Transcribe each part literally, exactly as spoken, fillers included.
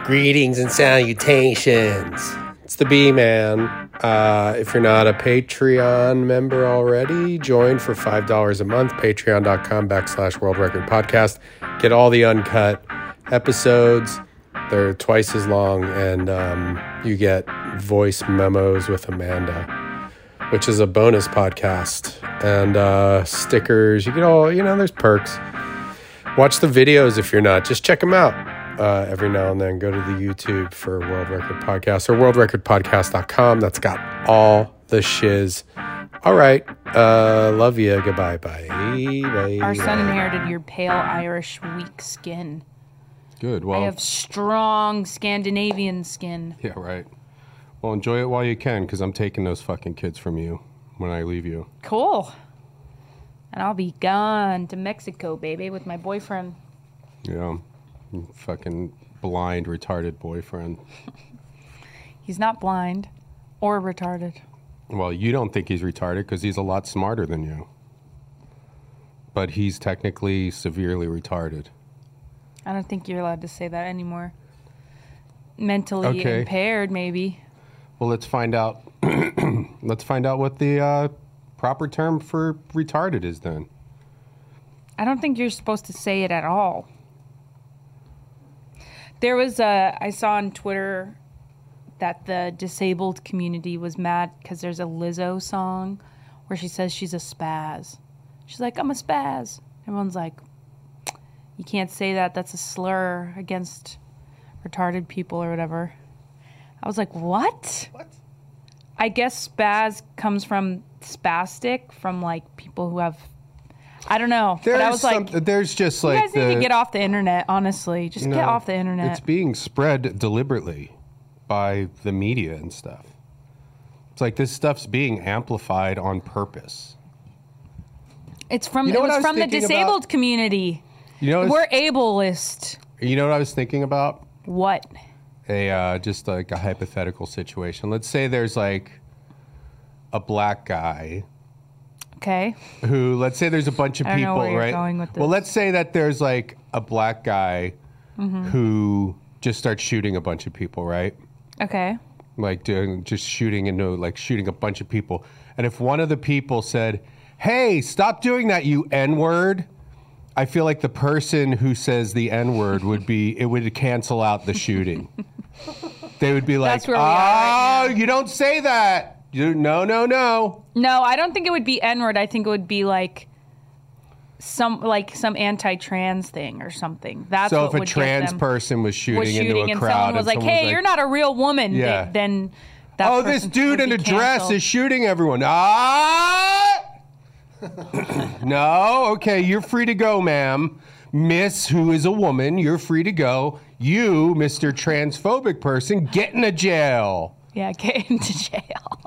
Greetings and salutations. It's the B-Man. Uh, if you're not a Patreon member already, join for five dollars a month. Patreon.com backslash World Record Podcast. Get all the uncut episodes. They're twice as long, and um, you get voice memos with Amanda, which is a bonus podcast, and uh, stickers. You get all, you know, there's perks. Watch the videos if you're not. Just check them out uh, every now and then. Go to the YouTube for World Record Podcast or world record podcast dot com. That's got all the shiz. All right. Uh, love you. Goodbye. Bye. Bye. Our son inherited your pale Irish weak skin. Good. Well, I have strong Scandinavian skin. Yeah, right. Well, enjoy it while you can, because I'm taking those fucking kids from you when I leave you. Cool. And I'll be gone to Mexico, baby, with my boyfriend. Yeah. Fucking blind, retarded boyfriend. He's not blind or retarded. Well, you don't think he's retarded because he's a lot smarter than you. But he's technically severely retarded. I don't think you're allowed to say that anymore. Mentally Okay. impaired, maybe. Well, let's find out. Let's find out what the uh, proper term for retarded is then. I don't think you're supposed to say it at all. There was a, I saw on Twitter that the disabled community was mad because there's a Lizzo song where she says she's a spaz. She's like, I'm a spaz. Everyone's like, you can't say that. That's a slur against retarded people or whatever. I was like, what? What? I guess spaz comes from spastic, from like people who have, I don't know. There's but I was some, like, there's just you like guys need the, to get off the internet, honestly. Just No, get off the internet. It's being spread deliberately by the media and stuff. It's like this stuff's being amplified on purpose. It's from, You know it what was I was from the thinking disabled about? community. You know, We're ableist. you know what I was thinking about? What? A uh, just like a hypothetical situation. Let's say there's like a black guy Okay. who, let's say there's a bunch of I don't know people, where you're right? going with Well, this. let's say that there's like a black guy Mm-hmm. who just starts shooting a bunch of people, right? Okay. Like doing just shooting into like shooting a bunch of people. And if one of the people said, "Hey, stop doing that, you N-word," I feel like the person who says the N-word would be, it would cancel out the shooting. They would be like, That's where we "Oh, are right now." you don't say that. You no, no, no." No, I don't think it would be N-word. I think it would be like some like some anti-trans thing or something. That's So what if a would get crans them- person was shooting, was shooting into a and crowd someone was like, someone "Hey, you're not a real woman," th- Yeah. then that "Oh, this person dude would in a be dress canceled. is shooting everyone." Ah! No, okay, you're free to go, ma'am. Miss, who is a woman, you're free to go. You, Mister Transphobic person, get in a jail. Yeah, get into jail.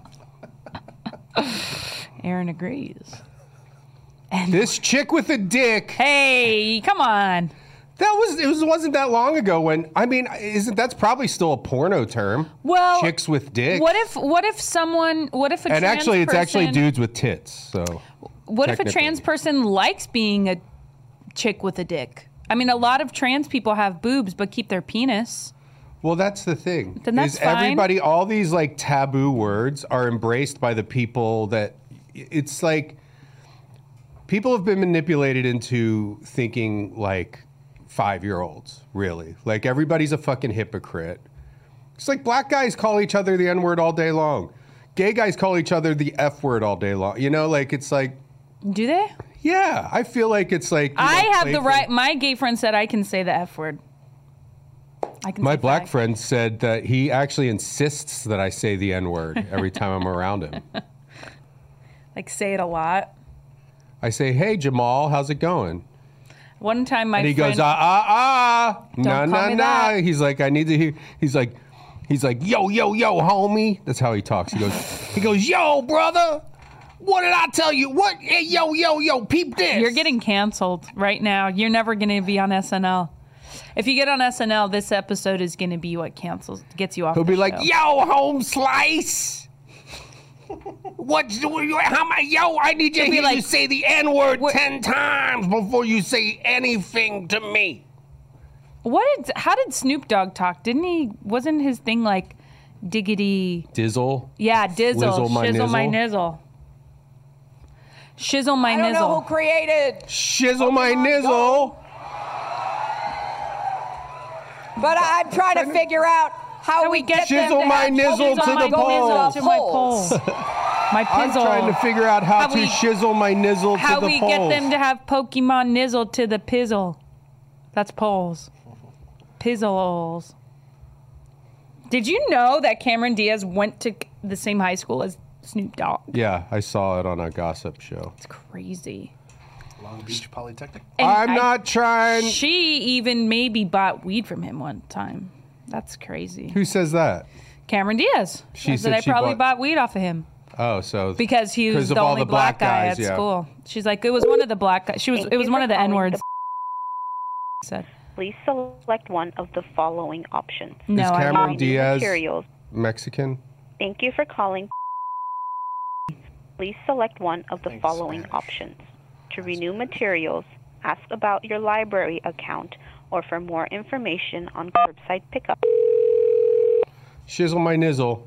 Aaron agrees. And This chick with a dick. hey, come on. That was it was wasn't that long ago when I mean isn't that's probably still a porno term. Well, Chicks with dicks. What if what if someone what if a and trans actually it's actually person- dudes with tits. So What if a technically. trans person likes being a chick with a dick? I mean, a lot of trans people have boobs but keep their penis. Well, that's the thing. Then that's is fine. everybody, all these like taboo words are embraced by the people that it's like people have been manipulated into thinking like five-year-olds, really. Like everybody's a fucking hypocrite. It's like black guys call each other the N-word all day long. Gay guys call each other the F word all day long. You know, like it's like, Do they? yeah, I feel like it's like. you I know, have the playful. right. My gay friend said I can say the F word. I can My say black fag. friend said that he actually insists that I say the N-word every time I'm around him. Like say it a lot. I say, "Hey, Jamal, how's it going?" One time my And he friend goes, "Ah, ah, ah, nah, Don't call nah, me nah." that. He's like, "I need to hear." He's like, he's like, "Yo, yo, yo, homie." That's how he talks. He goes, he goes, "Yo, brother, what did I tell you? What? Hey, yo, yo, yo, peep this." You're getting canceled right now. You're never going to be on S N L. If you get on S N L, this episode is going to be what cancels gets you off. He'll the be like, show. "Yo, home slice." What? How am I? Yo, I need you to be hear like, you say the N word what- ten times before you say anything to me. What did? How did Snoop Dogg talk? Didn't he? Wasn't his thing like diggity? Dizzle. Yeah, dizzle. Lizzle my Shizzle my nizzle. nizzle. Shizzle my I don't know who nizzle. created Shizzle my Pokemon nizzle. Go. But I'm trying to figure out how, How we we get get them Shizzle to my have nizzle Pokemon to the Go polls. To my polls. polls. My I'm pizzle. trying to figure out how, How to we- shizzle my nizzle How to the we polls. get them to have Pokemon nizzle to the pizzle. That's polls. Pizzles. Did you know that Cameron Diaz went to the same high school as Snoop Dogg? Yeah, I saw it on a gossip show. It's crazy. Long Beach Polytechnic. And I'm I- not trying. She even maybe bought weed from him one time. That's crazy. Who says that? Cameron Diaz. She Said said I she probably bought- bought weed off of him Oh, so because he was because of the all only the black, black guy guys, at yeah. school. She's like, it was one of the black guys. She was. Thank It was you one for of the calling N words. the- Said Please select one of the following options. no. Is I Cameron don't. Diaz Materials. Mexican? Thank you for calling. Please select one of the Thanks, following Spanish. options. To renew materials, ask about your library account, or for more information on curbside pickup. Shizzle my nizzle.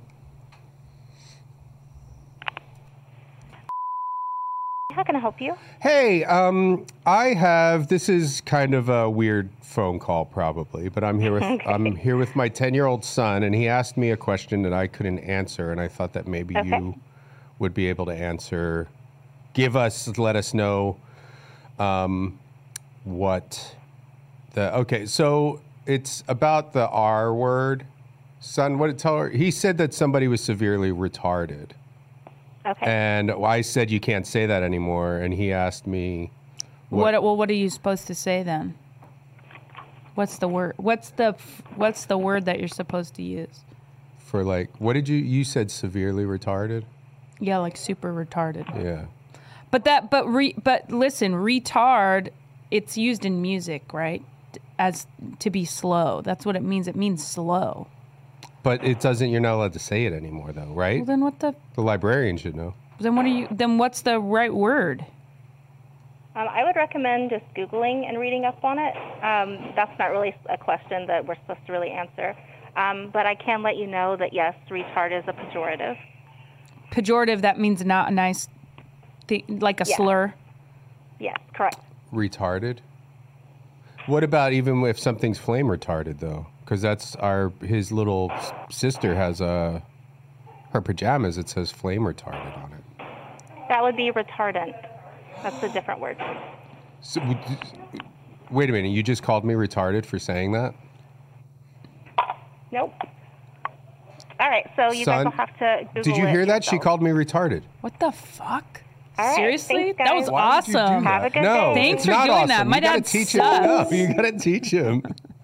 How can I help you? Hey, um, I have. This is kind of a weird phone call, probably, but I'm here with I'm here with my ten-year-old son, and he asked me a question that I couldn't answer, and I thought that maybe Okay. you would be able to answer. Give us, let us know, um, what the okay. So it's about the R word, son. What did tell her? He said that somebody was severely retarded. Okay. And I said you can't say that anymore, and he asked me, What? Well, what are you supposed to say then? What's the word? What's the What's the word that you're supposed to use? for like, what did you you said severely retarded? Yeah, like super retarded. Yeah. But that, but re, but listen, retard. It's used in music, right? As to be slow. That's what it means. It means slow. But it doesn't. You're not allowed to say it anymore, though, right? Well, then what the? The librarian should know. Then what are you? Then what's the right word? Um, I would recommend just Googling and reading up on it. Um, that's not really a question that we're supposed to really answer. Um, but I can let you know that, yes, retard is a pejorative. Pejorative. That means not a nice thing, like a Yeah. slur. Yes, correct. Retarded. What about even if something's flame retarded, though? Because that's our his little s- sister has a her pajamas. It says flame retarded on it. That would be retardant. That's a different word. So, would- wait a minute. You just called me retarded for saying that? Nope. All right, so you Son, guys will have to Google Did you it hear that? She yourself. called me retarded. What the fuck? All right, Seriously? thanks, That was guys. Why would you do awesome. that? Have a good no, day. Thanks it's for not doing awesome. that. My you gotta dad teach him. No, sucks. you gotta teach him.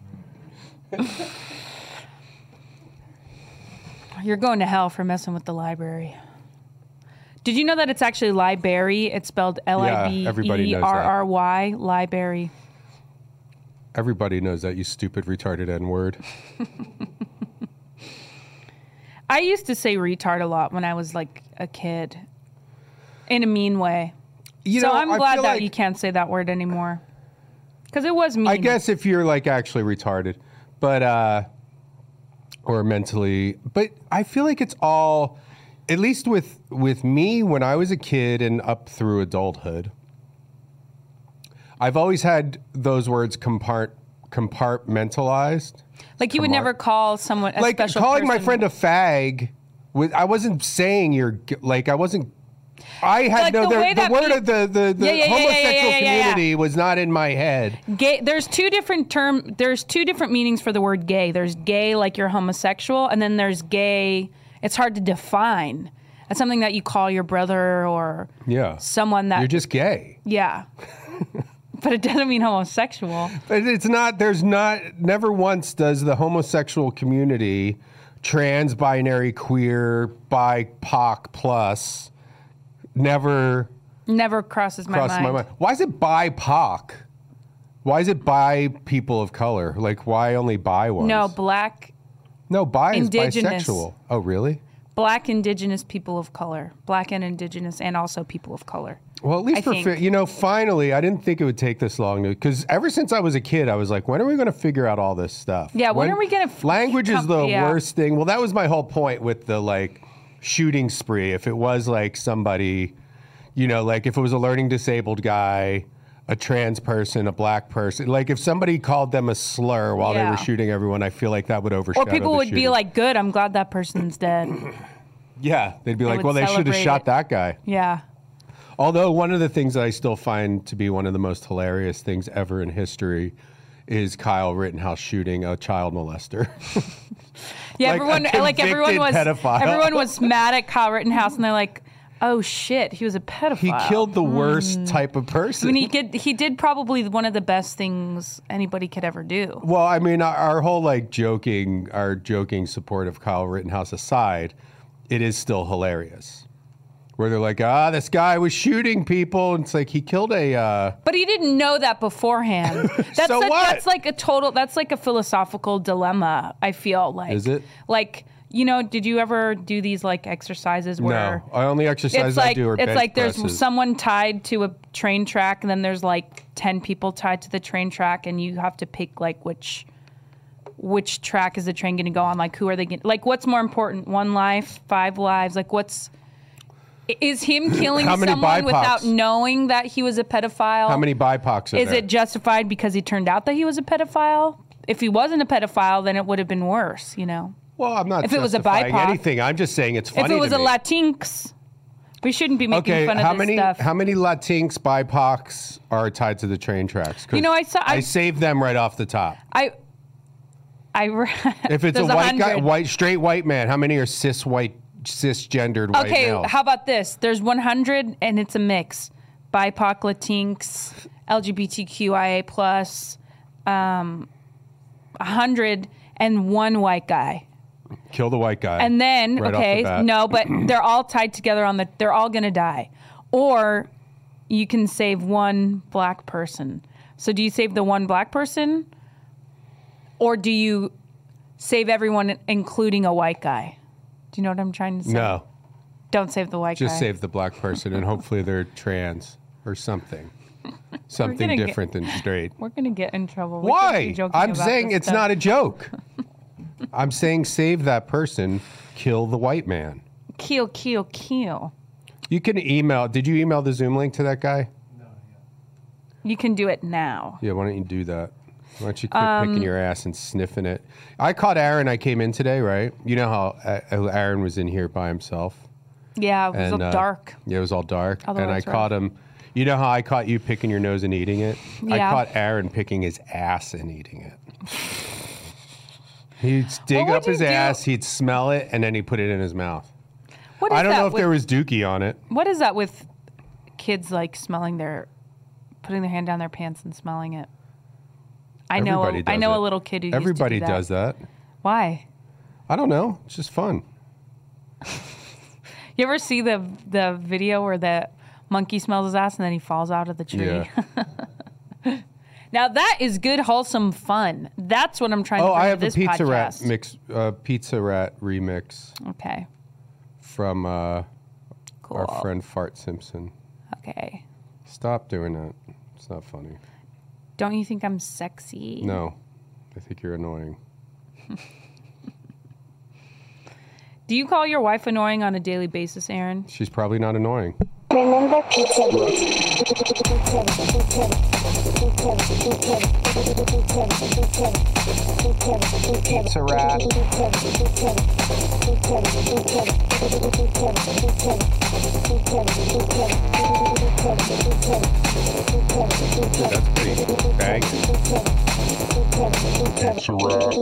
You're going to hell for messing with the library. Did you know that it's actually library? It's spelled L I B everybody E knows that. R R Y, library. Everybody knows that, you stupid retarded N word. I used to say retard a lot when I was like a kid, in a mean way. You so know, I'm I glad feel that like- you can't say that word anymore. Because it was mean. I guess if you're like actually retarded, but uh, or mentally, but I feel like it's all, at least with with me when I was a kid and up through adulthood, I've always had those words compart compartmentalized. Like you would Comar- never call someone a Like special calling my person- friend a fag. With, I wasn't saying you're g- like I wasn't. I had Like no the the, way the that word pe- of the the, the Yeah, yeah, yeah, yeah, yeah, homosexual yeah, yeah, yeah. community was not in my head. Gay. There's two different term. There's two different meanings for the word gay. There's gay like you're homosexual, and then there's gay. It's hard to define. It's something that you call your brother or Yeah, someone that you're just gay. yeah. But it doesn't mean homosexual. But it's not, there's not, never once does the homosexual community, trans, binary, queer, bi, P O C plus, never Never crosses my crosses mind. my mind. Why is it bi, P O C? Why is it bi people of color? Like, why only bi ones? No, black, No, bi Indigenous. is bisexual. Oh, really? black indigenous people of color, black and indigenous, and also people of color. Well, at least I for, think. fi- you know, finally, I didn't think it would take this long. Because ever since I was a kid, I was like, when are we going to figure out all this stuff? Yeah, when are we gonna f- Language is come- the yeah. worst thing. Well, that was my whole point with the, like, shooting spree. If it was, like, somebody, you know, like, if it was a learning disabled guy, a trans person, a black person, like, if somebody called them a slur while they Yeah. were shooting everyone, I feel like that would overshadow Or people the would be shooting. like, good, I'm glad that person's dead. Yeah, they'd be like, would well, they should have celebrate shot it. that guy. Yeah. Although one of the things that I still find to be one of the most hilarious things ever in history is Kyle Rittenhouse shooting a child molester. Yeah, Like a everyone like everyone was convicted pedophile. everyone was mad at Kyle Rittenhouse and they're like, "Oh shit, he was a pedophile." He killed the worst type of person. I mean, he did he did probably one of the best things anybody could ever do. Well, I mean, our, our whole like joking, our joking support of Kyle Rittenhouse aside, it is still hilarious. Where they're like, ah, this guy was shooting people. And it's like he killed a. Uh, But he didn't know that beforehand. That's So a, what? That's like a total. That's like a philosophical dilemma. I feel like. Is it? Like, you know, did you ever do these like exercises where? no, I only exercise It's like I do are it's bench like there's presses. someone tied to a train track, and then there's like ten people tied to the train track, and you have to pick like which which track is the train going to go on? Like, who are they going? Like, what's more important? One life, five lives? Like, what's is him killing How many someone B I P O without Cs? knowing that he was a pedophile? How many B I P O Cs are Is there? it justified because he turned out that he was a pedophile? If he wasn't a pedophile, then it would have been worse, you know. Well, I'm not if it was a justifying B I P O C, anything. I'm just saying it's funny If it was to a me. Latinx, we shouldn't be making Okay, fun of how this many stuff. how many Latinx B I P O Cs are tied to the train tracks? 'Cause You know, I saw- I I- saved them right off the top. I, I. re- If it's a there's white guy, hundred. white straight white man, how many are cis white, cisgendered white Okay, males? how about this? There's one hundred, and it's a mix: B I P O C, Latinx, L G B T Q I A plus, um, one hundred and one white guy. Kill the white guy. And then, right off the okay, bat. no, but they're all tied together on the, they're all going to die. Or you can save one black person. So do you save the one black person? Or do you save everyone, including a white guy? Do you know what I'm trying to say? No, Don't save the white just guy. save the black person, and hopefully they're trans or something, something gonna get- different than straight. We're going to get in trouble. We shouldn't be Why? joking I'm about saying this it's stuff. not a joke. I'm saying save that person, kill the white man. Kill, kill, kill. You can email. Did you email the Zoom link to that guy? You can do it now. Yeah, why don't you do that? Why don't you quit Um, picking your ass and sniffing it? I caught Aaron. I came in today, right? You know how uh, Aaron was in here by himself. Yeah, it was And, uh, dark. Yeah, it was all dark. Although and I it's caught him. You know how I caught you picking your nose and eating it? I Yeah. caught Aaron picking his ass and eating it. He'd dig What would up his you do- ass, he'd smell it, and then he'd put it in his mouth. What is I don't that know if with, there was Dookie on it. What is that with kids like smelling their, putting their hand down their pants and smelling it? I know. Everybody A, I does know it. a little kid who Everybody used to do that. does that. Why? I don't know. It's just fun. You ever see the the video where the monkey smells his ass and then he falls out of the tree? Yeah. Now that is good, wholesome fun. That's what I'm trying to Oh, bring I to have a this Pizza podcast. Rat mix, uh, Pizza Rat remix Okay. from uh, Cool. our friend Fart Simpson. Okay. Stop doing that. It's not funny. Don't you think I'm sexy? No, I think you're annoying. Do you call your wife annoying on a daily basis, Aaron? She's probably not annoying. Remember Pizza Pizza Rat. That's pretty bang. Pizza Rat.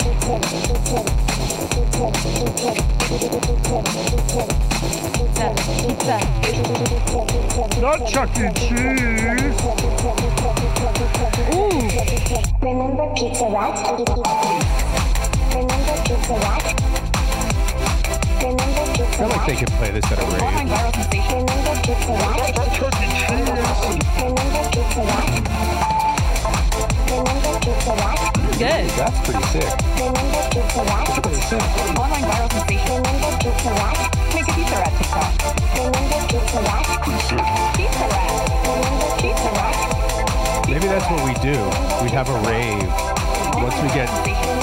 Pizza. Pizza. Not Chuck E. Cheese. Remember Pizza Rat? Remember Pizza Rat? Remember I Pizza feel like Rat? they could play this at a Online rave. viral sensation. Remember Pizza Rat? Not Chuck E. Cheese. Remember Pizza Rat? Remember Pizza Rat? Good. That's pretty sick. Remember Pizza Rat? Pretty sick. Online viral sensation. Remember Pizza Rat? Hey, make a Pizza Rat TikTok. Remember Pizza Rat? Pizza Rat. Remember Pizza Rat? Maybe that's what we do. We have a rave. Once we get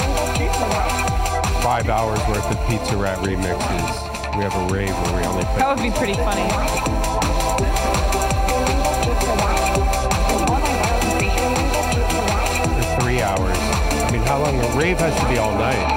five hours worth of Pizza Rat remixes, we have a rave where we only play. That would be pretty funny. For three hours. I mean, how long? A rave has to be all night.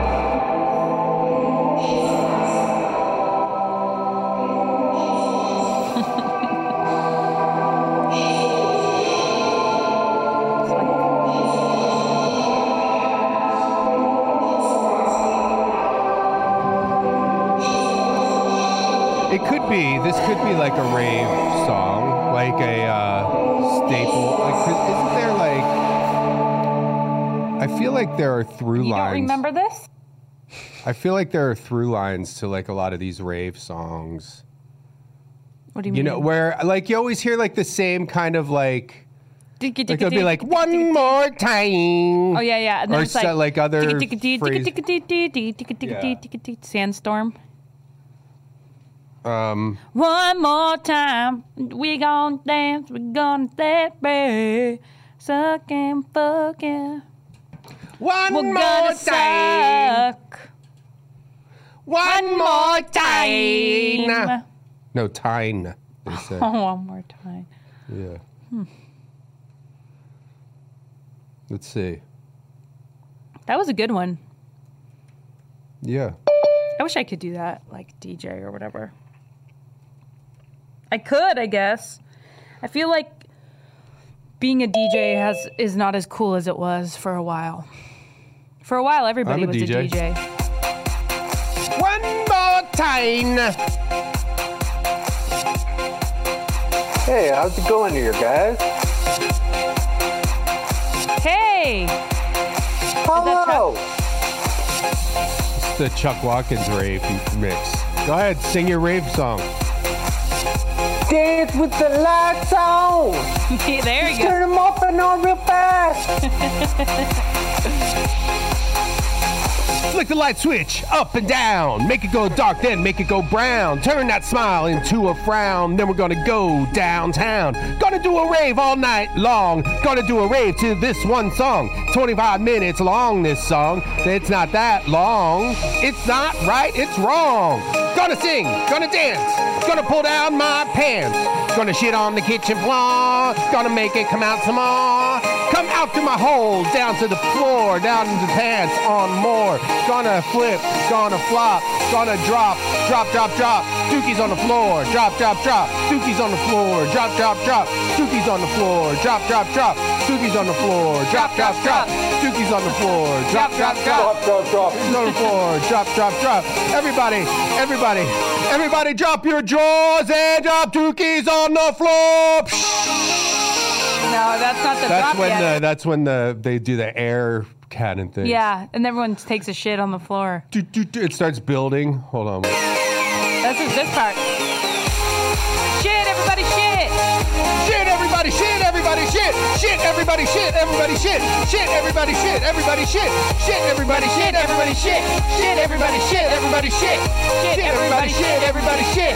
It could be. This could be like a rave song, like a uh, staple. Like, 'cause isn't there like? I feel like there are through You lines. don't remember this? I feel like there are through lines to like a lot of these rave songs. What do you, You mean? know, where like you always hear like the same kind of like. Like Like it'll be like one more time. Oh yeah, yeah. And then Or it's so- like, like other phrase- Sandstorm. Um, One more time, we gonna dance, we gonna that baby, suck and fuck yeah. one We're more gonna time. suck. One more time. time. No, time. They say. One more time. Yeah. Hmm. Let's see. That was a good one. Yeah. I wish I could do that, like D J or whatever. I could, I guess. I feel like being a D J has is not as cool as it was for a while. For a while, everybody I'm a was D J. a D J. One more time. Hey, how's it going here, guys? Hey! Hello! It's the Chuck Watkins rave mix. Go ahead, sing your rave song. Dance with the lights on! There you go. Turn them off and on real fast! Flick the light switch up and down. Make it go dark, then make it go brown. Turn that smile into a frown. Then we're gonna go downtown. Gonna do a rave all night long. Gonna do a rave to this one song. twenty-five minutes long, this song. It's not that long. It's not right, it's wrong. Gonna sing, gonna dance. Gonna pull down my pants. Gonna shit on the kitchen floor. Gonna make it come out some more. Come out through my hole, down to the floor, down into the pants, on more. Gonna flip, gonna flop, gonna drop, drop, drop, drop. Dookies on the floor, drop, drop, drop. Dookies on the floor, drop, drop, drop. Dookies on the floor, drop, drop, drop. Dookies on the floor, drop, drop, drop. Dookies on the floor, drop, drop, drop. Drop, drop, drop. Dookies on the floor, drop, drop, drop. Everybody, everybody, everybody drop your drawers and drop dookies on the floor. No, that's not the That's drop when yet. the that's when the they do the air cannon thing. Yeah, and everyone takes a shit on the floor. Do, do, do. It starts building. Hold on. That's just this part. Shit, everybody shit! Shit, everybody, shit, everybody, shit, shit, everybody, shit, everybody, shit, shit, everybody, shit, everybody, shit, shit, everybody, shit, everybody, shit, shit, everybody, shit, everybody, shit, shit, everybody, shit, everybody, shit.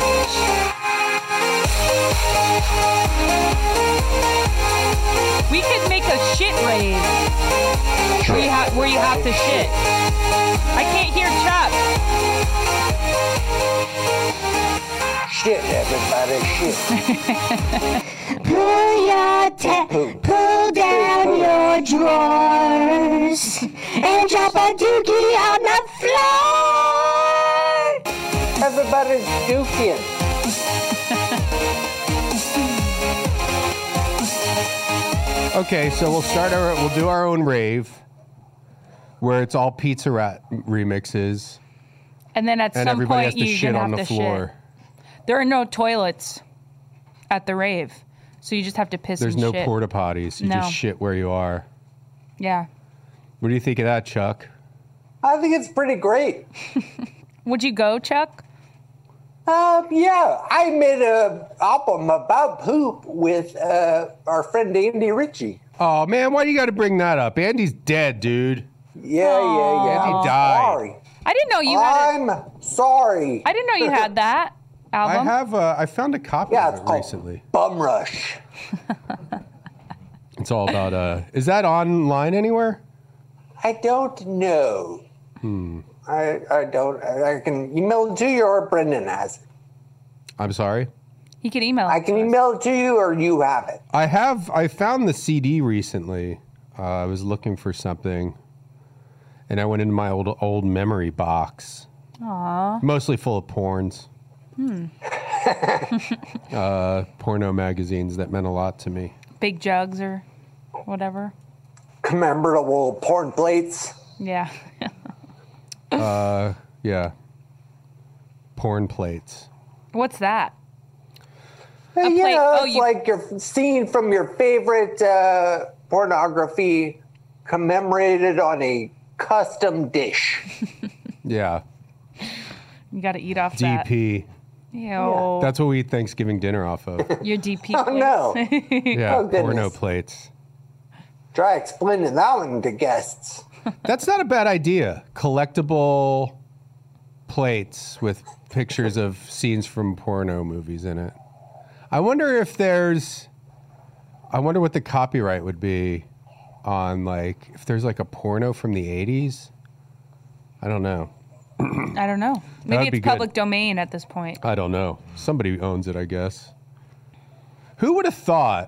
We could make a shit rave where you, ha- where you have to shit. I can't hear Chuck. Shit, everybody, shit. Pull your ta- pull down your drawers and drop a dookie on the floor. Everybody's dooking. Okay, so we'll start our we'll do our own rave where it's all Pizza Rat remixes And then at and some everybody point has to you're shit gonna on have the to floor. shit. There are no toilets at the rave, so you just have to piss There's and no shit. porta potties. You No. just shit where you are. Yeah. What do you think of that, Chuck? I think it's pretty great. Would you go, Chuck? Um, yeah, I made a album about poop with uh, our friend Andy Ritchie. Oh man, why do you got to bring that up? Andy's dead, dude. Yeah, yeah, yeah. Andy I'm died. sorry. I didn't know you had it. I'm sorry. I didn't know you had that I album. have. Uh, I found a copy Yeah, of it's it called recently. Bum Rush. It's all about. Uh, is that online anywhere? I don't know. Hmm. I, I don't. I can email it to you, or Brendan has it. I'm sorry. He can email. I it can to us. email it to you, or you have it. I have. I found the C D recently. Uh, I was looking for something, and I went into my old old memory box. Aw. Mostly full of porns. Hmm. uh, porno magazines that meant a lot to me. Big jugs or whatever. Commemorable porn plates. Yeah. uh, yeah. Porn plates. What's that? Uh, you plate- know, oh, it's you- like your scene from your favorite uh, pornography commemorated on a custom dish. Yeah. You got to eat off D P. that. Ew. That's what we eat Thanksgiving dinner off of. Your D P. Oh, no. Yeah, Oh, goodness. porno plates. Try explaining that one to guests. That's not a bad idea. Collectible plates with pictures of scenes from porno movies in it. I wonder if there's. I wonder what the copyright would be on, like, if there's like a porno from the eighties. I don't know. I don't know. That Maybe would be it's good. public domain at this point. I don't know. Somebody owns it, I guess. Who would have thought?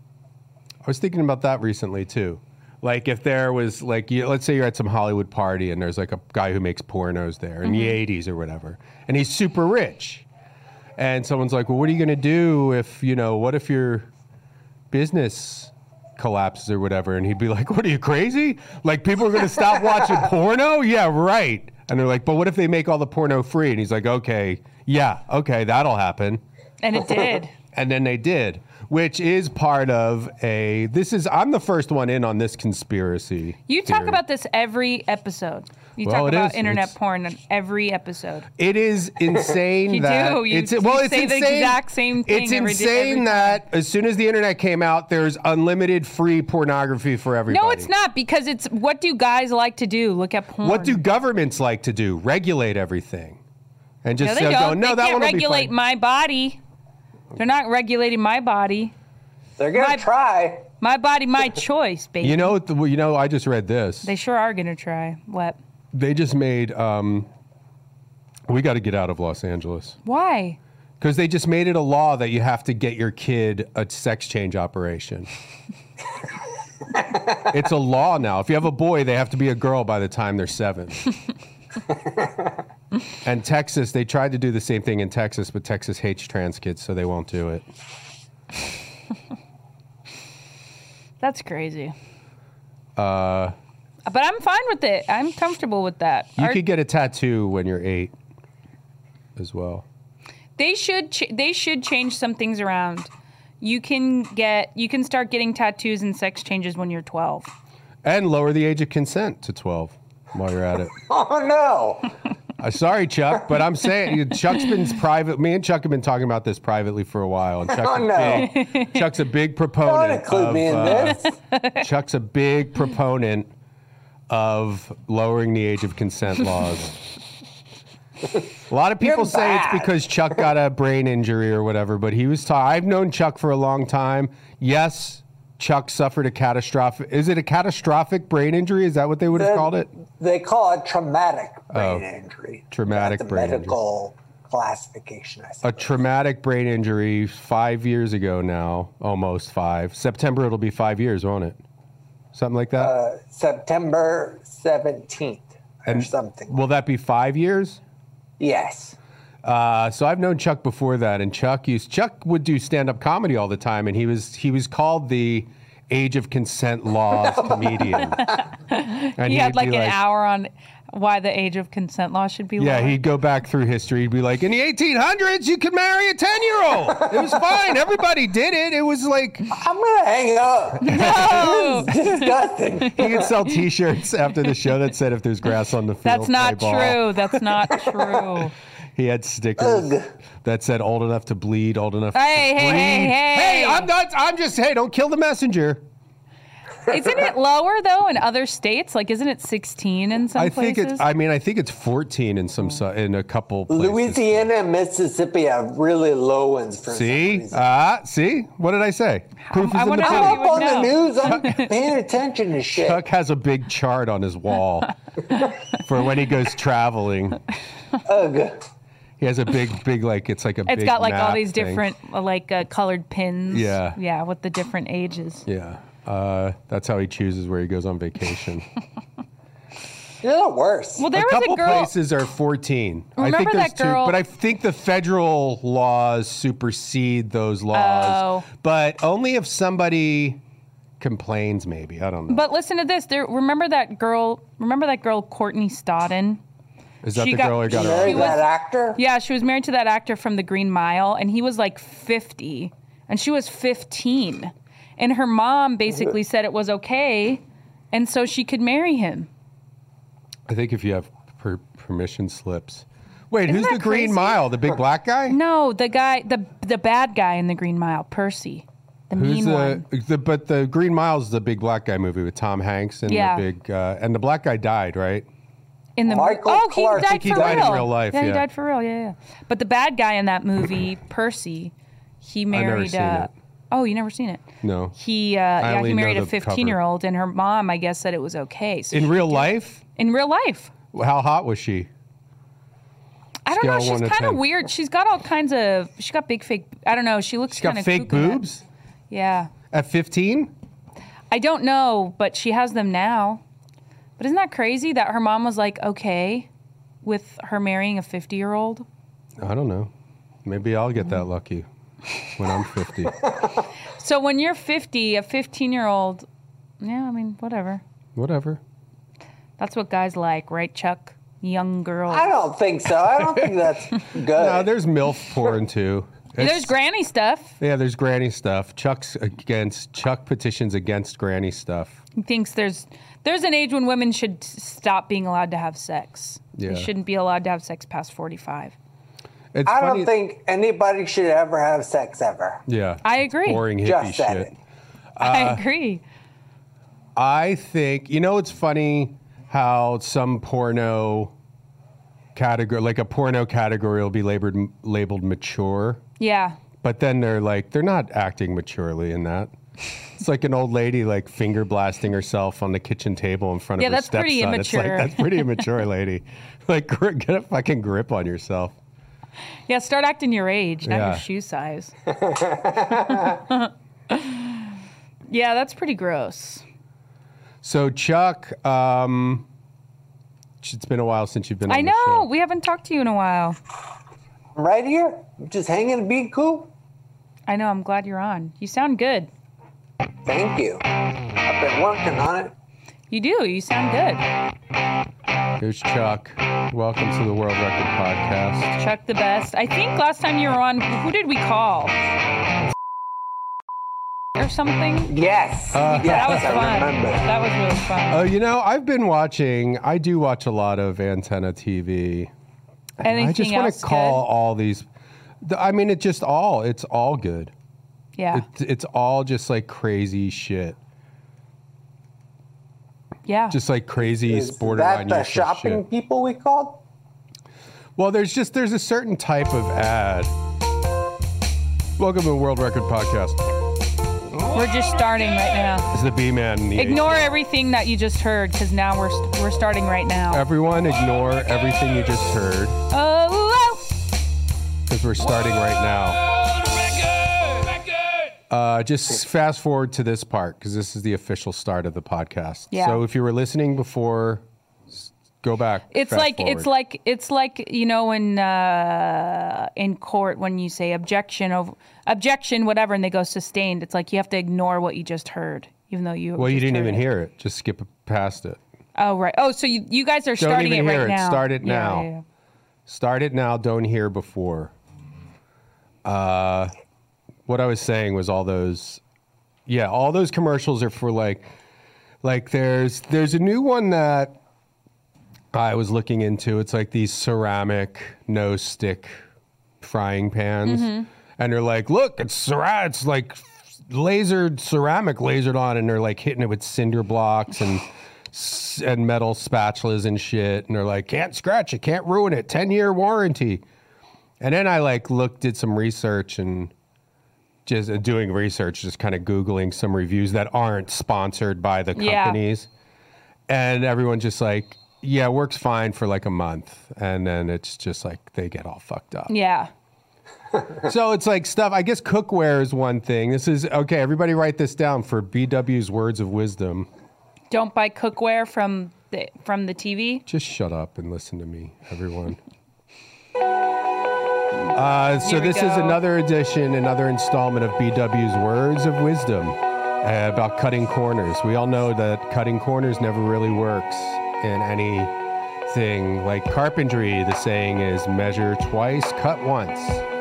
I was thinking about that recently too. Like if there was like, you, let's say you're at some Hollywood party and there's like a guy who makes pornos there in the eighties or whatever, and he's super rich, and someone's like, "Well, what are you going to do if you know? What if your business collapses or whatever?" And he'd be like, "What are you crazy? Like people are going to stop watching porno? Yeah, right." And they're like, "But what if they make all the porno free?" And he's like, "Okay, yeah, okay, that'll happen." And it did. And then they did, which is part of a, this is, I'm the first one in on this conspiracy. You talk theory. about this every episode. You Well, talk it about is. internet It's- porn in every episode. It is insane You that do. You- it's well, you it's say the insane. exact same thing It's every- insane every that as soon as the internet came out, there's unlimited free pornography for everybody. No, it's not, because it's what do guys like to do? Look at porn. What do governments like to do? Regulate everything, and just No, they uh, don't. go, no, they that can't one will be regulate fine. my body. They're not regulating my body. They're gonna My- try. My body, my choice, baby. You know, what the, well, you know, I just read this. They sure are gonna try. What? They just made. Um, we got to get out of Los Angeles. Why? Because they just made it a law that you have to get your kid a sex change operation. It's a law now. If you have a boy, they have to be a girl by the time they're seven. And Texas, they tried to do the same thing in Texas, but Texas hates trans kids, so they won't do it. That's crazy. Uh, But I'm fine with it. I'm comfortable with that. you Our- could get a tattoo when you're eight as well. They should ch- they should change some things around. You can get you can start getting tattoos and sex changes when you're twelve. And lower the age of consent to twelve while you're at it. Oh no! Uh, sorry, Chuck, but I'm saying Chuck's been private. Me and Chuck have been talking about this privately for a while. And Chuck's, Oh, a, no. big, Chuck's a big proponent. Don't include of, me in uh, this. Chuck's a big proponent of lowering the age of consent laws. A lot of people You're say it's bad. because Chuck got a brain injury or whatever, but he was taught. I've known Chuck for a long time. Yes, Chuck suffered a catastrophic. Is it a catastrophic brain injury? Is that what they would have The- called it? They call it traumatic brain Oh, injury. traumatic That's the brain injury. medical classification. I A suppose. traumatic brain injury five years ago now, almost five. September, it'll be five years, won't it? Something like that? Uh, September seventeenth or And something. Will that be five years? Yes. Uh, so I've known Chuck before that, and Chuck used Chuck would do stand-up comedy all the time, and he was he was called the age of consent laws comedian. And He he'd had like be an hour on why the age of consent law should be Yeah, lower. he'd go back through history. He'd be like, in the eighteen hundreds, you could marry a ten-year-old. It was fine. Everybody did it. It was like I'm gonna hang up. No, Disgusting. he could sell T-shirts after the show that said, "If there's grass on the field, that's not play ball." true. That's not true. He had stickers Ugh. that said "old enough to bleed, old enough Hey, to hey, bleed." hey, hey. Hey, I'm not. I'm just. Hey, don't kill the messenger. Isn't it lower though in other states? Like, isn't it sixteen in some I places? think it's. I mean, I think it's fourteen in some su- in a couple places. Louisiana and Mississippi have really low ones for See, some reason. ah, see, what did I say? Proof I is in the wonder pudding. how I'm you up would on the know. news. I'm paying attention to shit. Chuck has a big chart on his wall for when he goes traveling. Ugh. He has a big, big like it's like a. It's big got like all map these thing. different uh, like uh, colored pins. Yeah. Yeah, with the different ages. Yeah, uh, that's how he chooses where he goes on vacation. You're the worst. Well, there a was couple a girl. places are fourteen. I Remember think there's that girl- two, but I think the federal laws supersede those laws. Oh. But only if somebody complains, maybe. I don't know. But listen to this. There, remember that girl? Remember that girl, Courtney Stodden? Is that she the got- girl who got she Married arrested? was- that actor? Yeah, she was married to that actor from The Green Mile, and he was like fifty, and she was fifteen. And her mom basically said it was okay, and so she could marry him. I think if you have per- permission slips. Wait, Isn't who's the that Green crazy? Mile? The big black guy? No, the guy, the the bad guy in The Green Mile, Percy, the Who's mean the, one. the? But the Green Mile is the big black guy movie with Tom Hanks and Yeah. the big uh, and the black guy died, right? In the Michael oh, he Clark. I died think he for died in real. real life, Yeah, he yeah. died for real. Yeah, yeah. But the bad guy in that movie, Percy, he never married. seen uh, it. Oh, you never seen it? No. He uh, yeah, only he know married a the cover. fifteen-year-old, and her mom, I guess, said it was okay. So In she real did- life, in real life. how hot was she? I don't know. Scale one She's to kind of ten. weird. She's got all kinds of. She got big fake. I don't know. She looks She got kind of fake boobs Yeah. at fifteen. I don't know, but she has them now. But isn't that crazy that her mom was like okay with her marrying a fifty-year-old? I don't know. Maybe I'll get that lucky when I'm fifty. So when you're fifty, a fifteen-year-old, yeah, I mean, whatever. Whatever. That's what guys like, right, Chuck? Young girls. I don't think so. I don't think that's good. No, there's MILF porn too. There's It's- granny stuff. Yeah, there's granny stuff. Chuck's against Chuck petitions against granny stuff. He thinks there's there's an age when women should s- stop being allowed to have sex. Yeah. They shouldn't be allowed to have sex past forty-five. It's I funny. don't think anybody should ever have sex ever. Yeah, I agree. boring hippie Just said shit. it. I Uh, agree. I think you know it's funny how some porno category, like a porno category, will be labeled labeled mature, Yeah. but then they're like they're not acting maturely in that. It's like an old lady like finger blasting herself on the kitchen table in front Yeah, of her that's pretty stepson. It's immature. like that's pretty immature, lady. Like gr- get a fucking grip on yourself. Yeah, start acting your age, not Yeah. your shoe size. Yeah, that's pretty gross. So Chuck, um, it's been a while since you've been. I on the know. show. We haven't talked to you in a while. I'm right here, just hanging and being cool. I know. I'm glad you're on. You sound good. Thank you. I've been working on it. You do. You sound good. Here's Chuck. Welcome to the World Record Podcast. Chuck the best. I think last time you were on, who did we call? Or something? Yes. Uh, yes, That was I fun. remember. That was really fun. Oh, you know, I've been watching. I do watch a lot of Antenna T V. And Anything I just want else to call good? all these. the- I mean, it just all. It's all good. Yeah. It, it's all just like crazy shit. Yeah. Just like crazy Is borderline that the useless shopping shit. people we called? Well, there's just there's a certain type of ad. Welcome to the World Record Podcast. We're just starting right now. It's the B Man. and the Ignore A-Team. everything that you just heard, because now we're st- we're starting right now. Everyone, ignore everything you just heard Oh, because we're starting right now. Uh, just fast forward to this part because this is the official start of the podcast. Yeah. So if you were listening before, s- go back. it's fast like forward. it's like it's like you know in uh, in court when you say objection over objection whatever and they go sustained. It's like you have to ignore what you just heard, even though you Well, you just didn't heard even it. hear it. Just skip past it. Oh right. Oh, so you, you guys are Don't starting even it hear right it. now. Start it Yeah, now. yeah, yeah. Start it now. Don't hear before. Uh, what I was saying was all those, yeah, all those commercials are for like, like there's there's a new one that I was looking into. It's like these ceramic no stick frying pans, Mm-hmm. and they're like, look, it's ceramic. It's like lasered ceramic lasered on, and they're like hitting it with cinder blocks and and metal spatulas and shit, and they're like, can't scratch it, can't ruin it, ten year warranty. And then I like looked, did some research, and just uh, doing research, just kind of Googling some reviews that aren't sponsored by the companies. Yeah. And everyone's just like, yeah, it works fine for like a month. And then it's just like, they get all fucked up. Yeah. So it's like stuff, I guess cookware is one thing. This is, okay, everybody write this down for B W's words of wisdom. Don't buy cookware from the, from the T V. Just shut up and listen to me, everyone. Uh, so this go. is another edition, another installment of B W's Words of Wisdom uh, about cutting corners. We all know that cutting corners never really works in anything. Like carpentry, the saying is measure twice, cut once.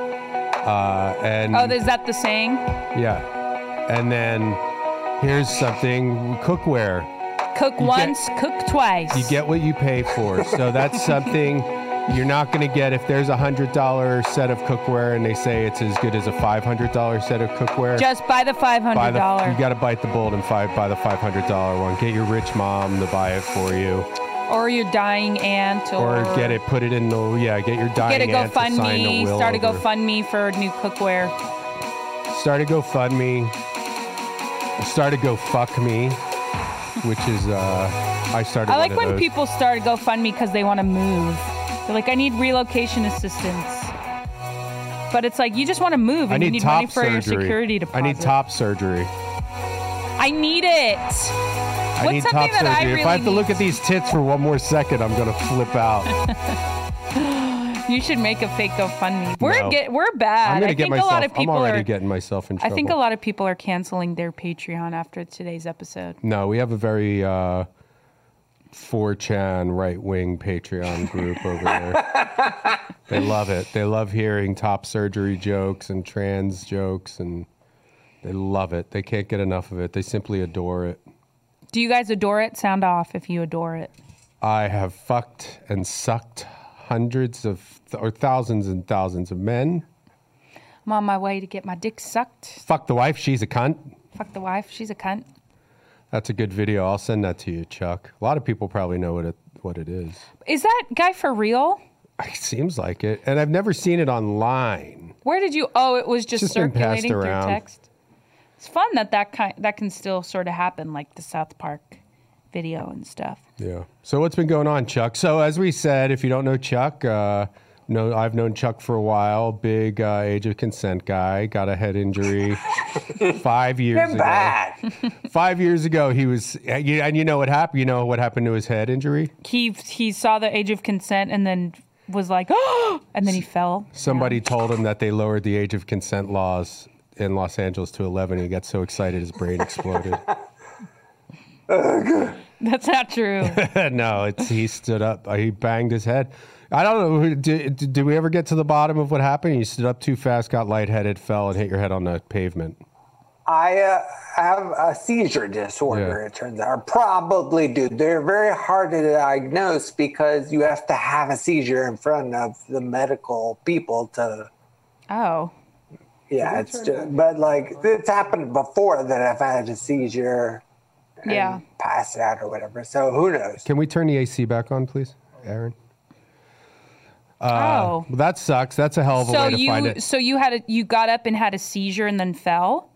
Uh, and oh, is that the saying? Yeah. And then here's something, cookware. Cook you once, get, cook twice. You get what you pay for. So that's something... You're not going to get, if there's a one hundred dollar set of cookware and they say it's as good as a five hundred dollar set of cookware. Just buy the five hundred dollar. The, you got to bite the bullet and five, buy the five hundred dollar one. Get your rich mom to buy it for you. Or your dying aunt. Or, or get it, put it in the, yeah, get your dying get a aunt to sign the will. Start a over. GoFundMe for new cookware. Start a GoFundMe. Start a GoFuckMe, which is, uh, I started I like one when of those. people start a GoFundMe because they want to move. They're like, I need relocation assistance. But it's like, you just want to move and I need you need top money for surgery. your security deposit. I need top surgery. I need it. I What's need something top that surgery. I really If I have to need? look at these tits for one more second, I'm going to flip out. You should make a fake GoFundMe. We're No. get, we're bad. I'm gonna I get think myself, a lot of people I'm already are, getting myself in I trouble. think a lot of people are canceling their Patreon after today's episode. No, we have a very uh, four chan right-wing Patreon group over there. They love it. They love hearing top surgery jokes and trans jokes, and they love it. They can't get enough of it. They simply adore it. Do you guys adore it? Sound off if you adore it. I have fucked and sucked hundreds of, th- or thousands and thousands of men. I'm on my way to get my dick sucked. Fuck the wife, she's a cunt. Fuck the wife, she's a cunt. That's a good video. I'll send that to you, Chuck. A lot of people probably know what it what it is. Is that guy for real? It seems like it. And I've never seen it online. Where did you, oh, it was just, It's just been passed circulating through around. text? It's fun that that, kind, that can still sort of happen, like the South Park video and stuff. Yeah. So what's been going on, Chuck? So as we said, if you don't know Chuck, uh, no, I've known Chuck for a while. Big uh, age of consent guy. Got a head injury five years You're ago. bad. Five years ago, he was, and you know what happened? You know what happened to his head injury? He he saw the age of consent and then was like, oh, and then he fell. Somebody told him that they lowered the age of consent laws in Los Angeles to eleven. He got so excited his brain exploded. That's not true. No, it's he stood up. He banged his head. I don't know. Did, did we ever get to the bottom of what happened? You stood up too fast, got lightheaded, fell, and hit your head on the pavement. I uh, have a seizure disorder, Yeah. it turns out. Or probably do. They're very hard to diagnose because you have to have a seizure in front of the medical people to. Oh. Yeah, it's just, but like it's happened before that I've had a seizure and Yeah. passed out or whatever. So who knows? Can we turn the A C back on, please, Aaron? Uh, Oh. well, that sucks. That's a hell of a So way to find you it. so you had a you got up and had a seizure and then fell?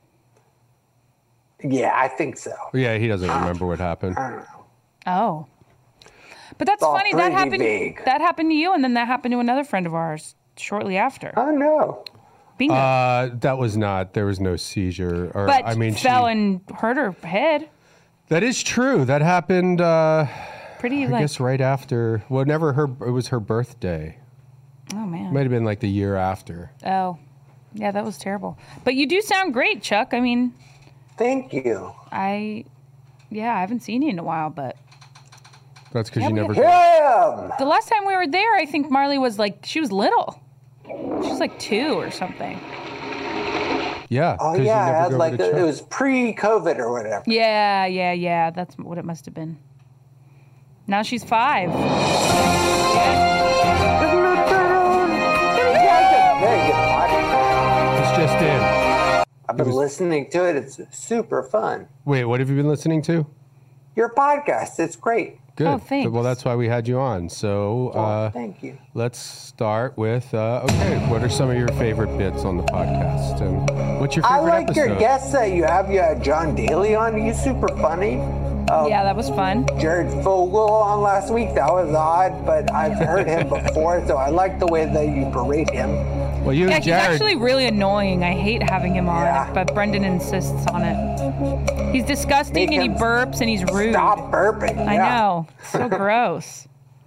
Yeah, I think so. Yeah, he doesn't remember what happened. I don't know. Oh. But that's It's all funny. That pretty happened vague. that happened to you and then that happened to another friend of ours shortly after. Oh no. Bingo. Uh, that was not. There was no seizure. Or but I mean, fell she, and hurt her head. that is true. That happened. Uh, Pretty I like guess right after. Whenever her, it was her birthday. oh man. Might have been like the year after. Oh. Yeah, that was terrible. But you do sound great, Chuck. I mean, Thank you. I yeah, I haven't seen you in a while, but That's because Yeah, you we never. Damn. the last time we were there, I think Marley was like she was little. She was like two or something. Yeah. Oh 'cause you yeah, I never had go like over to a, it Chuck. was pre-COVID or whatever. Yeah, yeah, yeah. That's what it must have been. Now she's five. You guys are very good podcast. It's just in. A I've been listening to it. It's super fun. Wait, what have you been listening to? Your podcast. It's great. Good. Oh, thanks. Well, that's why we had you on. So Oh, uh, thank you. let's start with, uh, okay, what are some of your favorite bits on the podcast? And what's your I favorite like episode? your guests that you have. You had John Daly on. He's super funny. Um, Yeah, that was fun. Jared Fogle on last week. That was odd, but I've heard him before, so I like the way that you berate him. Well, you Yeah, and he's Jared, actually really annoying. I hate having him on, Yeah. but Brendan insists on it. He's disgusting Make and he him burps and he's rude. Stop burping. I yeah. know. So gross.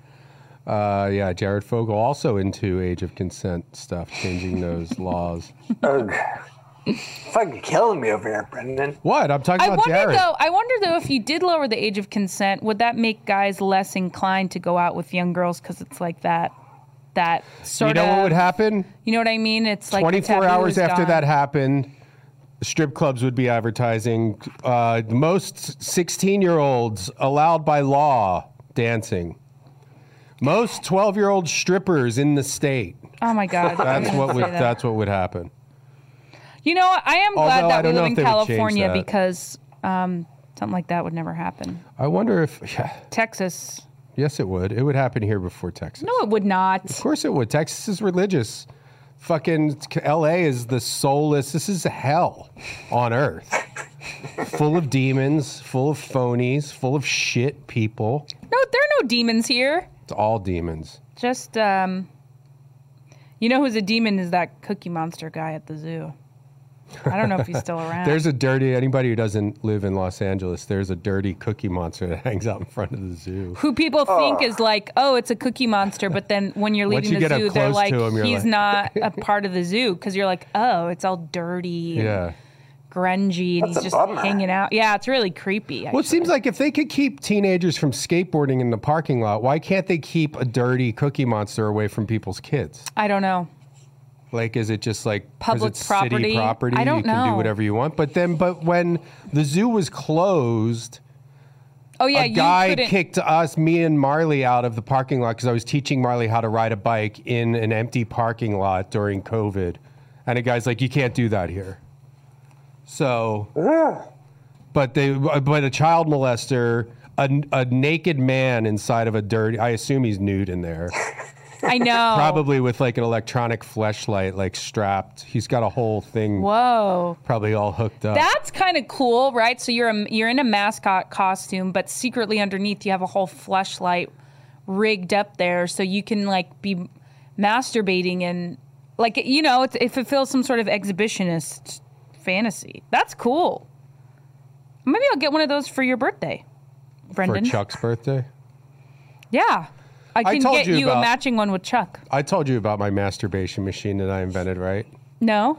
uh, yeah, Jared Fogle also into age of consent stuff, changing those laws. Ugh. Fucking killing me over here, Brendan. What? I'm talking I about wonder Jared. though. I wonder though if you did lower the age of consent, would that make guys less inclined to go out with young girls because it's like that, that sort You know of. what would happen? You know what I mean? It's like the twenty-four taboo hours is after gone. that happened, strip clubs would be advertising uh, most sixteen-year-olds allowed by law dancing. Most twelve-year-old strippers in the state. Oh my God. That's what would Say that. that's what would happen. You know, what? I am glad Although I that we don't know live if in they would change California that. because um, something like that would never happen. I wonder if yeah, Texas. yes, it would. It would happen here before Texas. No, it would not. Of course it would. Texas is religious. Fucking L A is the soulless. This is hell on earth. Full of demons, full of phonies, full of shit people. No, there are no demons here. It's all demons. Just, um, you know who's a demon is that Cookie Monster guy at the zoo. I don't know if he's still around. There's a dirty, anybody who doesn't live in Los Angeles, there's a dirty Cookie Monster that hangs out in front of the zoo. who people think is like, oh, it's a Cookie Monster, but then when you're Once leaving you the get zoo, up they're close like, to him, you're he's like- not a part of the zoo because you're like, oh, it's all dirty and Yeah. grungy and That's he's a just bummer. hanging out. Yeah, it's really creepy. Well, it seems like if they could keep teenagers from skateboarding in the parking lot, why can't they keep a dirty Cookie Monster away from people's kids? I don't know. Like, is it just like 'cause Public it's property? city property? I don't you can do know. whatever you want. But then, but when the zoo was closed, Oh yeah, a you guy couldn't. kicked us, me and Marley, out of the parking lot because I was teaching Marley how to ride a bike in an empty parking lot during COVID, and a guy's like, "You can't do that here." So, but they, but a child molester, a, a naked man inside of a dirty. I assume he's nude in there. I know. Probably with like an electronic fleshlight, like strapped. He's got a whole thing, Whoa. probably all hooked up. That's kind of cool, right? So you're a, you're in a mascot costume, but secretly underneath you have a whole fleshlight rigged up there, so you can like be masturbating and like you know, it's, it fulfills some sort of exhibitionist fantasy. That's cool. Maybe I'll get one of those for your birthday, Brendan. For Chuck's birthday. Yeah, I I can told get you you, a about- matching one with Chuck. I told you about my masturbation machine that I invented, right? No.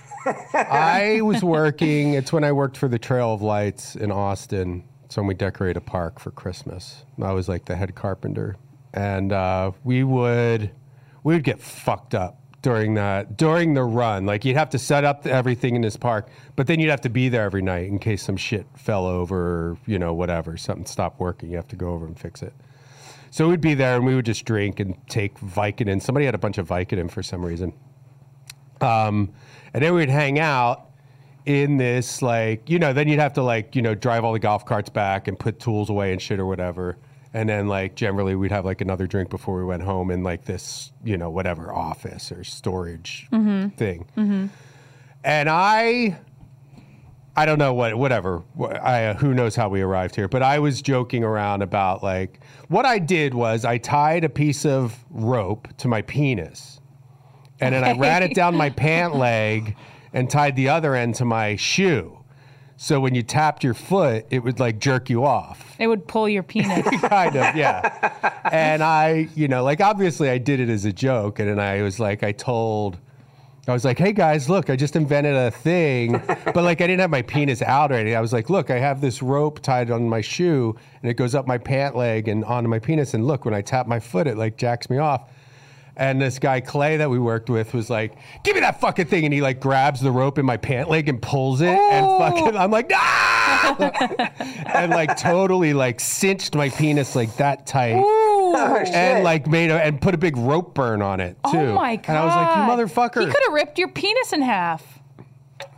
I was working, it's when I worked for the Trail of Lights in Austin. It's when we decorate a park for Christmas. I was like the head carpenter. And uh, we would we would get fucked up during that during the run. Like you'd have to set up everything in this park, but then you'd have to be there every night in case some shit fell over or, you know, whatever, something stopped working. You have to go over and fix it. So we'd be there and we would just drink and take Vicodin. Somebody had a bunch of Vicodin for some reason. Um, and then we'd hang out in this, like, you know, then you'd have to, like, you know, drive all the golf carts back and put tools away and shit or whatever. And then, like, generally we'd have, like, another drink before we went home in, like, this, you know, whatever office or storage thing. Mm-hmm. And I, I don't know what, whatever. I, uh, who knows how we arrived here. But I was joking around about, like, what I did was I tied a piece of rope to my penis. And then I ran it down my pant leg and tied the other end to my shoe. So when you tapped your foot, it would like jerk you off. It would pull your penis. Kind of, yeah. And I, you know, like obviously I did it as a joke. And then I was like, I told, I was like, hey guys, look, I just invented a thing. But like I didn't have my penis out or anything. I was like, look, I have this rope tied on my shoe and it goes up my pant leg and onto my penis. And look, when I tap my foot, it like jacks me off. And this guy, Clay, that we worked with was like, give me that fucking thing. And he like grabs the rope in my pant leg and pulls it. Oh. And fucking, I'm like, ah! And like totally like cinched my penis like that tight. Ooh. And like made a, and put a big rope burn on it too. Oh my god! And I was like, you motherfucker. He could have ripped your penis in half.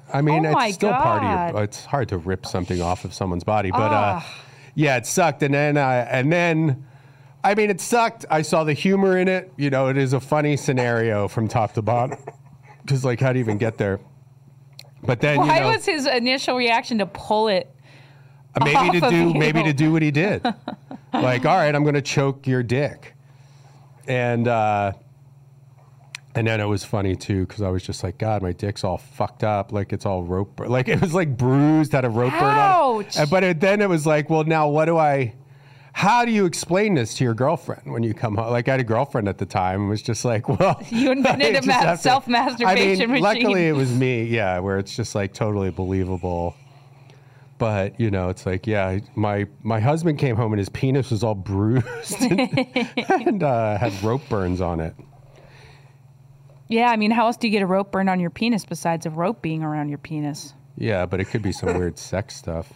I mean, Oh my it's still part God. of your. It's hard to rip something off of someone's body, but uh, Ah. yeah, it sucked. And then, uh, and then, I mean, it sucked. I saw the humor in it. You know, it is a funny scenario from top to bottom. Because, like, how do you even get there? But then, Why you know, was his initial reaction to pull it? maybe off to of do, you? maybe to do what he did. Like, all right, I'm going to choke your dick, and. uh And then it was funny too because I was just like, God, my dick's all fucked up, like it's all rope, bur- like it was like bruised, had a rope burn on it. Ouch. And, but it, then it was like, well, now what do I? How do you explain this to your girlfriend when you come home? Like I had a girlfriend at the time, and was just like, well, You invented I a just ma- have to- self-masturbation I mean, machine. luckily it was me, yeah, where it's just like totally believable. But you know, it's like, yeah, my my husband came home and his penis was all bruised and, and uh, had rope burns on it. Yeah, I mean, how else do you get a rope burn on your penis besides a rope being around your penis? Yeah, but it could be some weird sex stuff.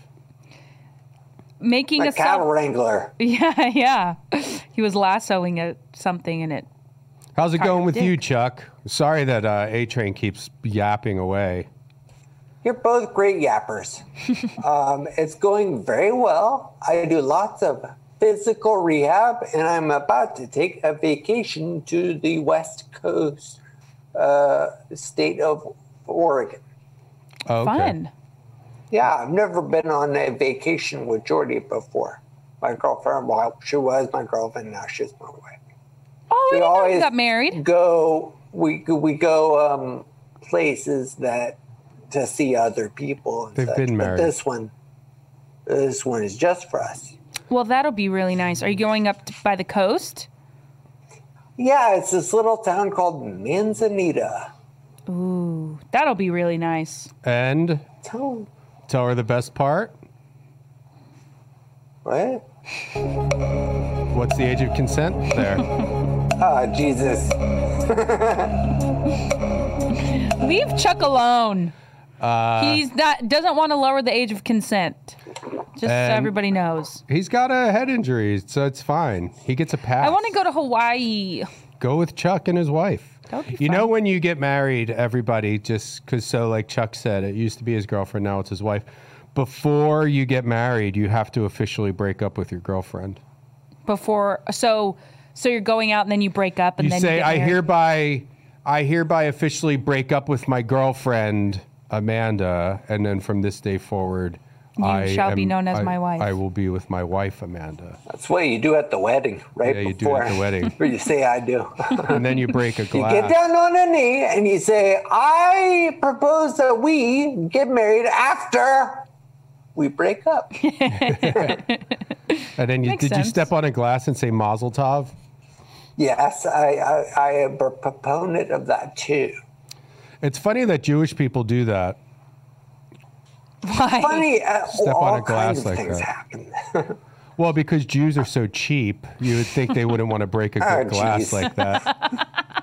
Making A a cattle self- wrangler. Yeah, yeah. He was lassoing a, something in it. How's it Caught going your with you, dick. Chuck? Sorry that uh, A-Train keeps yapping away. You're both great yappers. um, it's going very well. I do lots of physical rehab, and I'm about to take a vacation to the West Coast uh, state of Oregon. Oh, okay. Fun. Yeah, I've never been on a vacation with Jordy before. My girlfriend, well, she was my girlfriend, now she's my wife. Oh, I We didn't know you always got married. Go, we we go um, places that to see other people. And They've such, been but married. this one, this one is just for us. Well, that'll be really nice. Are you going up to, by the coast? Yeah, it's this little town called Manzanita. Ooh, that'll be really nice. And Tell, tell her the best part. what? What's the age of consent? There. Ah, Jesus. Leave Chuck alone. Uh, He's not doesn't want to lower the age of consent. Just so And- everybody knows. He's got a head injury, so it's fine. He gets a pass. I want to go to Hawaii. Go with Chuck and his wife. That would be You know, fun. when you get married, everybody just because so, like Chuck said, it used to be his girlfriend, now it's his wife. Before you get married, you have to officially break up with your girlfriend. Before, so so you're going out and then you break up and You then say, you get "I married? hereby, I hereby officially break up with my girlfriend Amanda, and then from this day forward, You I shall be am- known as I- my wife." I will be with my wife Amanda, That's what you do at the wedding, right Yeah, you do before. at the wedding. Where you say, I do. and then you break a You glass. get down on a knee and you say, I propose that we get married after we break up. And then you, Makes did you sense. step on a glass and say Mazel Tov? Yes, I, I, I am a proponent of that too. It's funny that Jewish people do that. Why? Funny, uh, Step all on a glass kinds of like things that. happen. Well, because Jews are so cheap, you would think they wouldn't want to break a Oh, good glass geez. like that.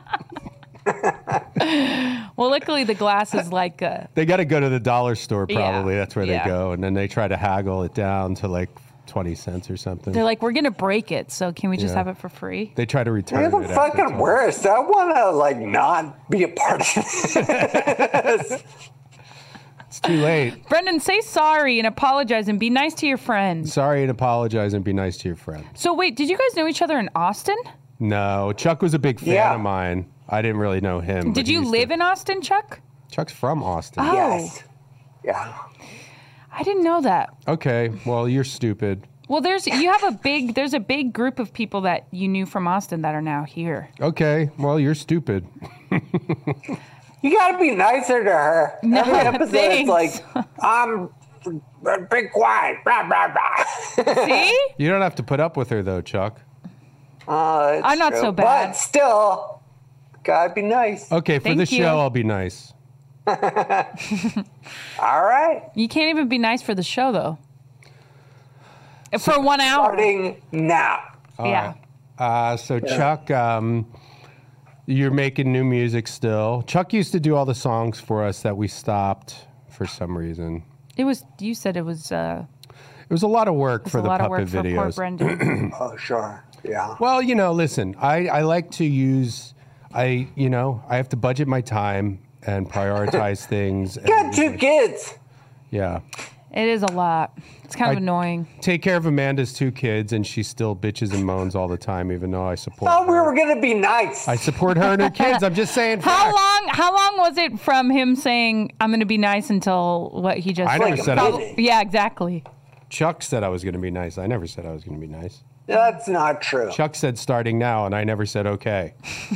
Well, luckily the glass is like a, They got to go to the dollar store, Yeah, probably. That's where yeah. they go. And then they try to haggle it down to like twenty cents or something. they're like, we're gonna break it, so can we just Yeah. have it for free? They try to return You're it. the after fucking twenty. worst. I want to like not be a part of this. It's too late. Brendan, say sorry and apologize and be nice to your friends. Sorry and apologize and be nice to your friend. So wait, did you guys know each other in Austin? No, Chuck was a big fan Yeah. of mine. I didn't really know him. but Did he you used live to- in Austin, Chuck? Chuck's from Austin. Oh. Yes. Yeah. I didn't know that. Okay, well, you're stupid. Well, there's you have a big there's a big group of people that you knew from Austin that are now here. Okay, well, you're stupid. You got to be nicer to her. No, Every episode it's like, thanks. I'm be quiet. Blah, blah, blah. See? You don't have to put up with her, though, Chuck. Uh, it's I'm not true. so bad. But still, gotta be nice. Okay, for Thank the you. show, I'll be nice. All right. You can't even be nice for the show though. For one hour. Starting now. All Yeah. right. Uh, so, Chuck, um, you're making new music still. Chuck used to do all the songs for us that we stopped for some reason. It was you said it was uh It was a lot of work it was for a the lot of puppet work for poor videos. Brendan. Oh, sure. Yeah. Well, you know, listen, I, I like to use, I, you know, I have to budget my time. and prioritize things. And, Got two kids. Yeah. It is a lot. It's kind of I annoying. Take care of Amanda's two kids, and she still bitches and moans all the time, even though I support Oh, her. we were gonna be nice. I support her and her kids. I'm just saying. How facts. long? How long was it from him saying I'm going to be nice until what he just? I never Like a said I, minute. Yeah, exactly. Chuck said I was going to be nice. I never said I was going to be nice. That's not true. Chuck said starting now, and I never said okay.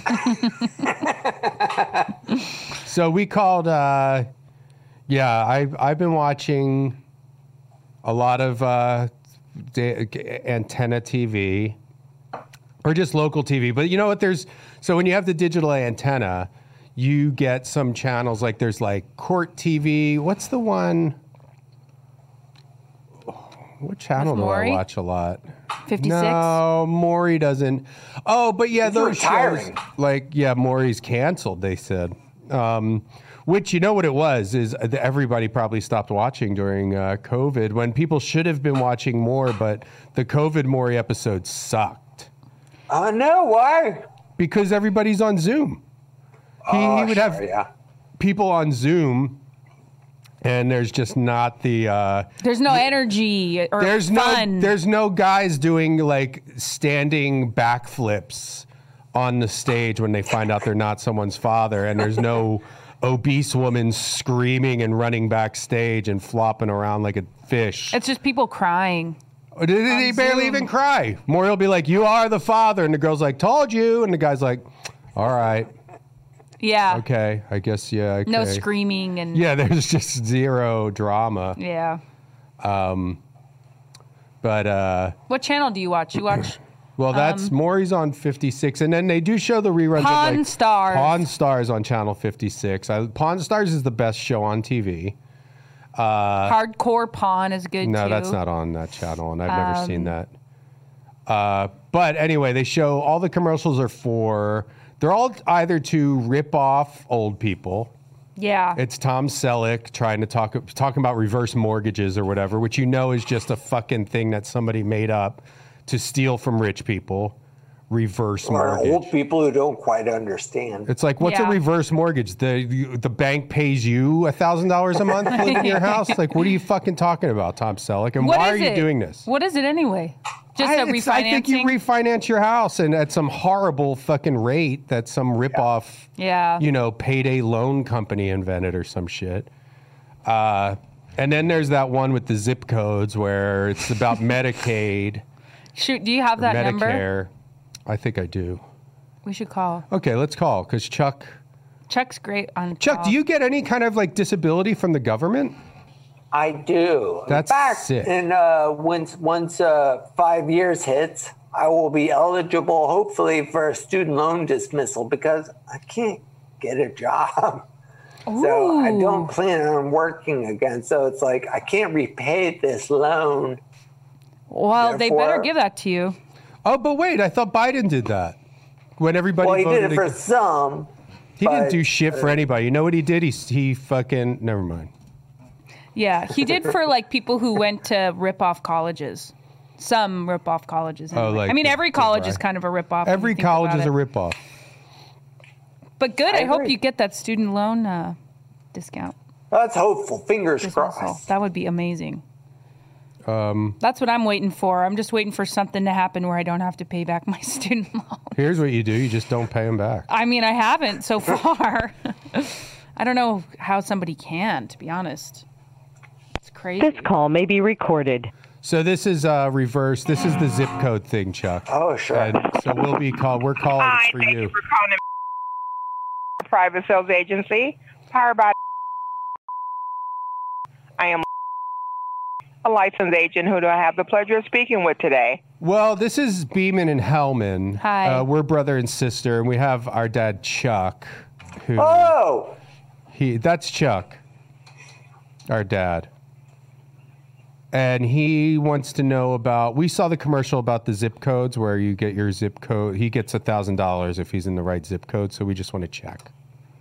So we called. Uh, yeah, I've I've been watching a lot of uh, da- antenna T V, or just local T V. But you know what? There's so when you have the digital antenna, you get some channels like there's like Court T V. What's the one? What channel do I Maury? watch a lot? fifty-six. No, Maury doesn't. Oh, but yeah, He's those retiring. shows, like, yeah, Maury's canceled, they said. Um, which, you know what it was, is that everybody probably stopped watching during uh, COVID when people should have been watching more, but the COVID Maury episode sucked Uh, no, why? because everybody's on Zoom. He, Oh, he would have sure, yeah. people on Zoom, and there's just not the... Uh, There's no energy or There's fun. no there's no guys doing like standing backflips on the stage when they find out they're not someone's father, and there's no obese woman screaming and running backstage and flopping around like a fish. It's just people crying. They, they barely Zoom. even cry. Maury will be like, "You are the father," and the girl's like, "Told you," and the guy's like, "All right, Yeah. okay, I guess yeah." Okay. No screaming and Yeah, there's just zero drama. yeah. But uh What channel do you watch? You watch Well, that's Maury's on fifty-six, and then they do show the reruns Pawn of like Stars. Pawn Stars on channel fifty-six. I, Pawn Stars is the best show on T V. Hardcore Pawn is good No, too. that's not on that channel, and I've never seen that. Uh, but anyway, they show all the commercials are for. They're all either to rip off old people. Yeah. It's Tom Selleck trying to talk talking about reverse mortgages or whatever, which you know is just a fucking thing that somebody made up to steal from rich people. Reverse Or mortgage. old people who don't quite understand. It's like, what's Yeah. a reverse mortgage? The you- the bank pays you a thousand dollars a month to live in your house. Like, what are you fucking talking about, Tom Selleck? And What why are is you it? doing this? What is it anyway? Just I, a it's- refinancing. I think you refinance your house and at some horrible fucking rate that some ripoff, Yeah. you know, payday loan company invented or some shit. Uh, and then there's that one with the zip codes where it's about Medicaid, Shoot, do you have that number? Medicare. I think I do. We should call. Okay, let's call because Chuck. Chuck's great on Chuck, call. do you get any kind of like disability from the government? I do. That's in fact, sick. And uh, once once uh, five years hits, I will be eligible, hopefully, for a student loan dismissal because I can't get a job. So I don't plan on working again. So it's like I can't repay this loan. Well, they better Therefore- give that to you. Oh, but wait, I thought Biden did that. When everybody Well, he voted did it for ag- some. he didn't but, do shit for anybody. You know what he did? He he fucking never mind. Yeah, he did for like people who went to rip off colleges. Some rip off colleges. Oh, anyway. like I mean, the- every the college Bri- is kind of a rip off. Every college is a ripoff. But good. I, I hope agree. you get that student loan uh, discount. That's hopeful. Fingers dismissal. crossed. That would be amazing. Um, That's what I'm waiting for. I'm just waiting for something to happen where I don't have to pay back my student loan. Here's what you do: you just don't pay them back. I mean, I haven't so far. I don't know how somebody can, to be honest. It's crazy. This call may be recorded. So this is uh, reverse. This is the zip code thing, Chuck. Oh, sure. And so we'll be called. We're calling Hi, for thank you. you for calling a private sales agency powered by. I am a licensed agent. Who do I have the pleasure of speaking with today? Well, this is Beeman and Hellman. Hi. Uh, we're brother and sister, and we have our dad Chuck. Who Oh, he? That's Chuck, our dad. And he wants to know about. We saw the commercial about the zip codes where you get your zip code. He gets a thousand dollars if he's in the right zip code. So we just want to check.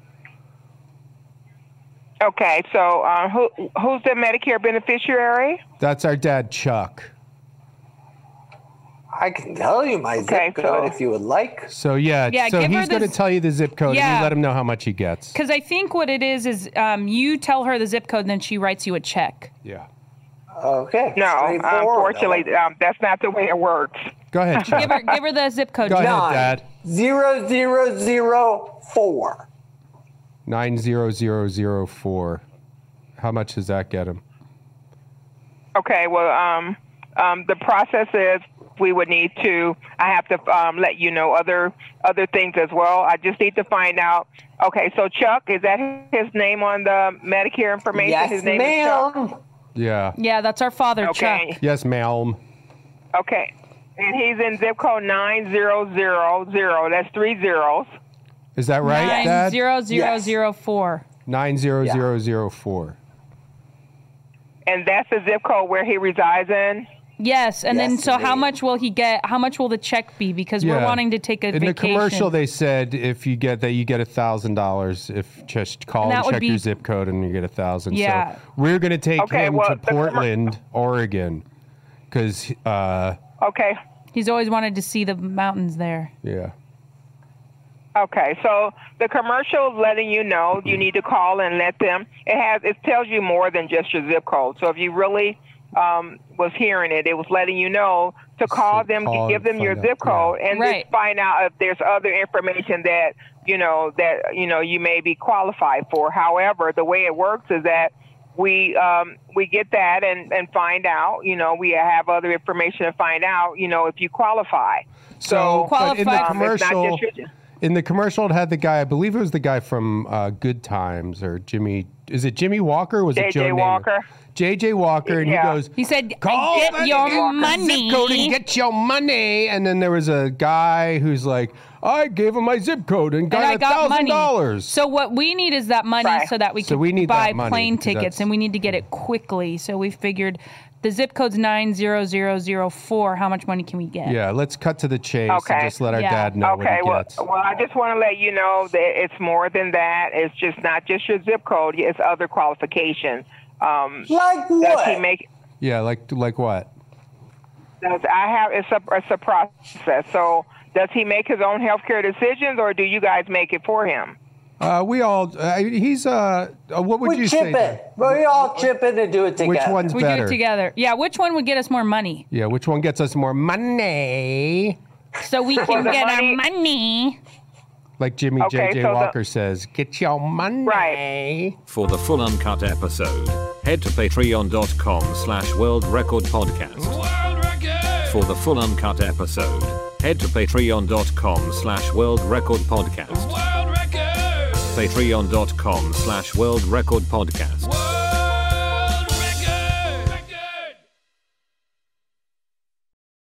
Okay, so uh, who who's the Medicare beneficiary? That's our dad Chuck. I can tell you my Okay, zip code so- if you would like. So yeah, Yeah, so give her he's the going to z- tell you the zip code and Yeah. you let him know how much he gets. Because I think what it is is um, you tell her the zip code and then she writes you a check. Yeah. Okay. No, straightforward. unfortunately, um, that's not the way it works. Go ahead, Chuck. Give her, give her the zip code. Go ahead, Nine Dad. zero zero zero four. nine zero zero zero four. How much does that get him? Okay, well, um, um, the process is we would need to, I have to um, let you know other other things as well. I just need to find out. Okay, so Chuck, is that his name on the Medicare information? Yes, his name is Chuck? ma'am. Yeah. Yeah, that's our father, Okay. Chuck. Yes, ma'am. Okay, and he's in zip code nine zero zero zero. That's three zeros. Is that right, Nine Dad? zero zero Yes. zero four. nine zero zero zero four. And that's the zip code where he resides in? Yes, and then Yes, so how ma'am. much will he get? How much will the check be? Because we're Yeah. wanting to take a In vacation. the commercial, they said if you get that, you get a thousand dollars. If just call And and, that would check be- your zip code, and you get a thousand. Yeah. So we're gonna take Okay, him well, to the commer- Portland, Oregon, because uh, Okay. He's always wanted to see the mountains there. yeah. Okay, so the commercial is letting you know you need to call and let them. It has it tells you more than just your zip code. So if you really um, was hearing it, it was letting you know to call So them, call give and them your find out, zip code, yeah. and Right. just find out if there's other information that you know that you know you may be qualified for. However, the way it works is that we um, we get that and, and find out. You know, we have other information to find out. You know, if you qualify. So, but in the Qualified- Um, it's not commercial, just your- in the commercial, it had the guy. I believe it was the guy from uh, Good Times or Jimmy. Is it Jimmy Walker? Or was it J Joe J Namath? Walker. J J Walker, and Yeah. he goes, He said, "Call "Get the- your get the money." zip code and get your money." And then there was a guy who's like, "I gave him my zip code and And got I a got thousand money. dollars." So what we need is that money Right. so that we So can we need buy that money, plane because tickets, that's- and we need to get it quickly. So we figured the zip code's nine zero zero zero four. How much money can we get? Yeah, let's cut to the chase Okay. and just let our Yeah. dad know Okay, what he well, gets. well, I just want to let you know that it's more than that. It's just not just your zip code. It's other qualifications. Um, Like does he what? make? Yeah, like like what? Does I have? It's a it's a process. So does he make his own healthcare decisions, or do you guys make it for him? Uh, we all. Uh, he's. Uh, uh, what would We you chip say? in. Dan? We all chip in and do it together. Which one's We better? do it together. Yeah, which one would get us more money? Yeah, which one gets us more money? So we can the get money- our money. Like Jimmy Okay, J J so the- Walker says, "Get your money." Right. For the full uncut episode, head to patreon.com slash world record podcast. For the full uncut episode, head to patreon.com slash world record podcast. Patreon.com slash world record podcast.